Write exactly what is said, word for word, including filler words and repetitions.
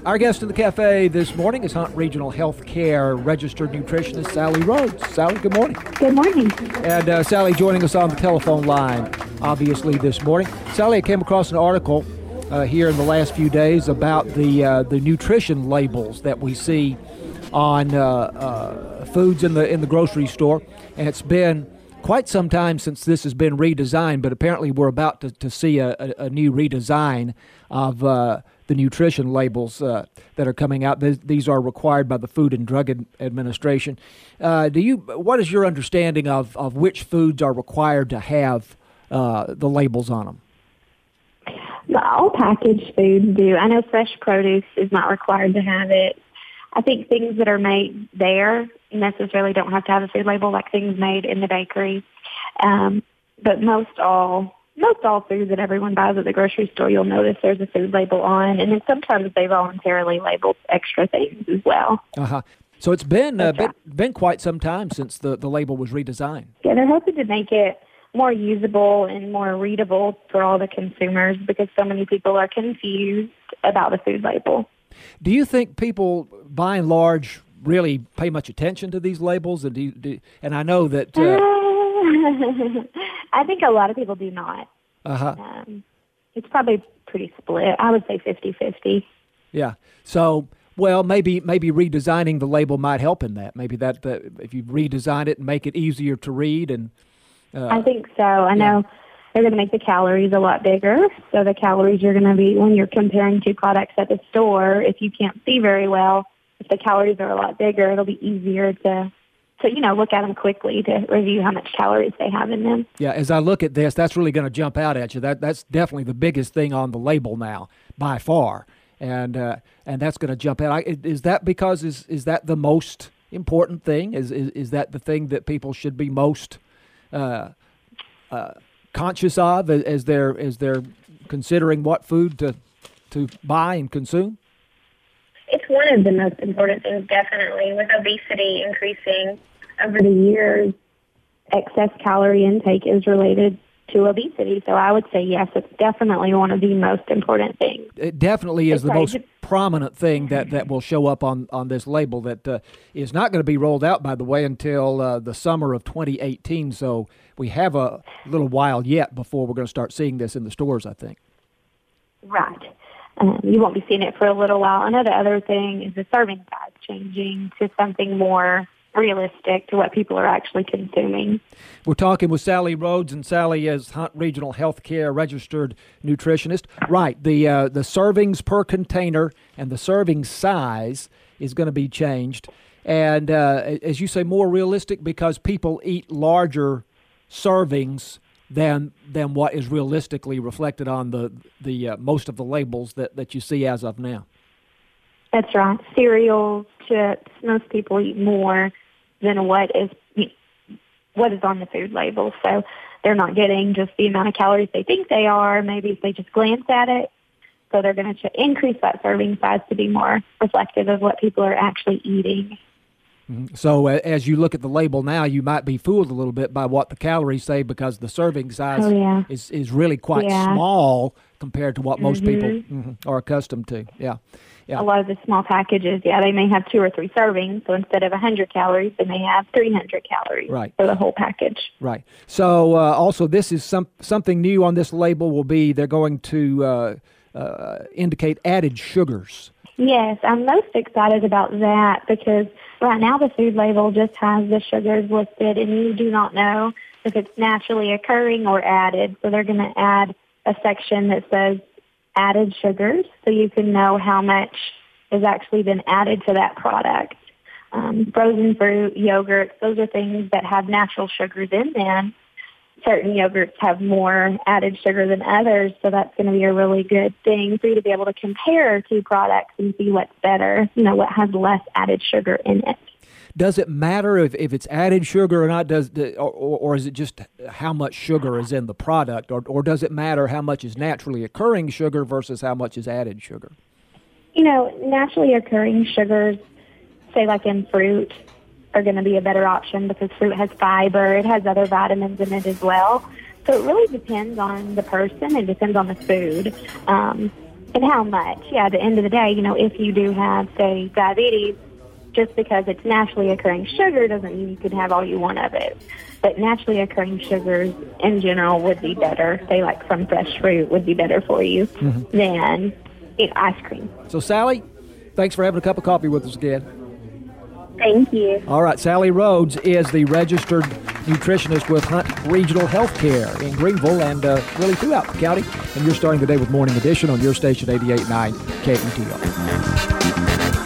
Our guest in the cafe this morning is Hunt Regional Healthcare registered nutritionist Sally Rhodes. Sally, good morning. Good morning. And uh, Sally joining us on the telephone line, obviously, this morning. Sally, I came across an article uh, here in the last few days about the uh, the nutrition labels that we see on uh, uh, foods in the in the grocery store, and it's been quite some time since this has been redesigned, but apparently we're about to, to see a, a, a new redesign of uh, the nutrition labels uh, that are coming out. These, these are required by the Food and Drug Ad- Administration. Uh, do you? What is your understanding of, of which foods are required to have uh, the labels on them? Well, all packaged foods do. I know fresh produce is not required to have it. I think things that are made there necessarily don't have to have a food label, like things made in the bakery. Um, but most all most all foods that everyone buys at the grocery store, you'll notice there's a food label on, and then sometimes they voluntarily label extra things as well. Uh-huh. So it's been, uh, been right. been quite some time since the, the label was redesigned. Yeah, they're hoping to make it more usable and more readable for all the consumers because so many people are confused about the food label. Do you think people, by and large, really pay much attention to these labels? And do, you, do and I know that. Uh, I think a lot of people do not. Uh-huh. Um, it's probably pretty split. I would say fifty-fifty. Yeah. So, well, maybe maybe redesigning the label might help in that. Maybe that, that if you redesign it and make it easier to read. and. Uh, I think so. I yeah. know they're going to make the calories a lot bigger. So the calories you're going to be, when you're comparing two products at the store, if you can't see very well, if the calories are a lot bigger, it'll be easier to, to you know, look at them quickly to review how much calories they have in them. Yeah, as I look at this, that's really going to jump out at you. That That's definitely the biggest thing on the label now, by far. And uh, and that's going to jump out. I, is that because, is is that the most important thing? Is, is, is that the thing that people should be most uh, uh, conscious of as, as they're as they're considering what food to to buy and consume? It's one of the most important things, definitely. With obesity increasing over the years, excess calorie intake is related to obesity. So I would say, yes, it's definitely one of the most important things. It definitely is It's the right. most prominent thing that, that will show up on, on this label that uh, is not going to be rolled out, by the way, until uh, the summer of twenty eighteen. So we have a little while yet before we're going to start seeing this in the stores, I think. Right. Um, you won't be seeing it for a little while. Another other thing is the serving size changing to something more realistic to what people are actually consuming. We're talking with Sally Rhodes, and Sally is Hunt Regional Healthcare registered nutritionist. Right, the uh, the servings per container and the serving size is going to be changed, and uh, as you say, more realistic because people eat larger servings than than what is realistically reflected on the the uh, most of the labels that, that you see as of now. That's right. Cereals, chips, most people eat more than what is what is on the food label. So they're not getting just the amount of calories they think they are, maybe if they just glance at it. So they're going to increase that serving size to be more reflective of what people are actually eating. Mm-hmm. So uh, as you look at the label now, you might be fooled a little bit by what the calories say because the serving size oh, yeah. is, is really quite yeah. small compared to what most mm-hmm. people mm-hmm, are accustomed to. Yeah. Yeah. A lot of the small packages, yeah, they may have two or three servings. So instead of one hundred calories, they may have three hundred calories right. for the whole package. Right. So uh, also this is some something new on this label will be they're going to uh, uh, indicate added sugars. Yes, I'm most excited about that because right now the food label just has the sugars listed and you do not know if it's naturally occurring or added. So they're going to add a section that says added sugars so you can know how much has actually been added to that product. Um, frozen fruit, yogurts, those are things that have natural sugars in them. Certain yogurts have more added sugar than others, so that's going to be a really good thing for you to be able to compare two products and see what's better, you know, what has less added sugar in it. Does it matter if, if it's added sugar or not? Does or, or is it just how much sugar is in the product, or or does it matter how much is naturally occurring sugar versus how much is added sugar? You know, naturally occurring sugars, say like in fruit, are going to be a better option because fruit has fiber. It has other vitamins in it as well. So it really depends on the person. It depends on the food. Um, And how much? Yeah, at the end of the day, you know, if you do have, say, diabetes, just because it's naturally occurring sugar doesn't mean you can have all you want of it. But naturally occurring sugars in general would be better, say like from fresh fruit would be better for you mm-hmm. than you know, ice cream. So, Sally, thanks for having a cup of coffee with us again. Thank you. All right, Sally Rhodes is the registered nutritionist with Hunt Regional Healthcare in Greenville and uh, really throughout the county. And you're starting the day with Morning Edition on your station eighty-eight point nine K E T R.